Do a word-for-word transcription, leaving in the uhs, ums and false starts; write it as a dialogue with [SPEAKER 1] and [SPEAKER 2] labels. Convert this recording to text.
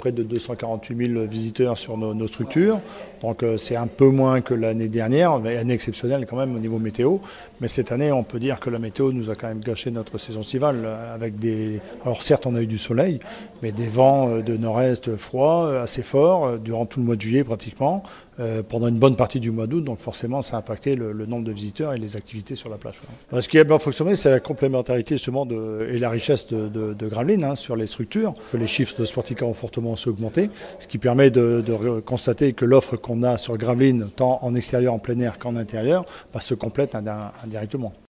[SPEAKER 1] près de deux cent quarante-huit mille visiteurs sur nos, nos structures. Donc euh, c'est un peu moins que l'année dernière, mais année exceptionnelle quand même au niveau météo. Mais cette année, on peut dire que la météo nous a quand même gâché notre saison estivale avec des... Alors certes, on a eu du soleil, mais des vents de nord-est froids assez forts durant tout le mois de juillet pratiquement, euh, pendant une bonne partie du mois d'août. Donc forcément, ça a impacté le, le nombre de visiteurs et les activités sur la plage. Ouais. Ce qui a bien fonctionné, c'est la complémentarité justement de, et la richesse de, de, de Gravelines hein, sur les structures. Les chiffres de Sportica ont fortement augmenté, ce qui permet de, de constater que l'offre qu'on a sur Gravelines, tant en extérieur, en plein air qu'en intérieur, bah, se complète indirectement.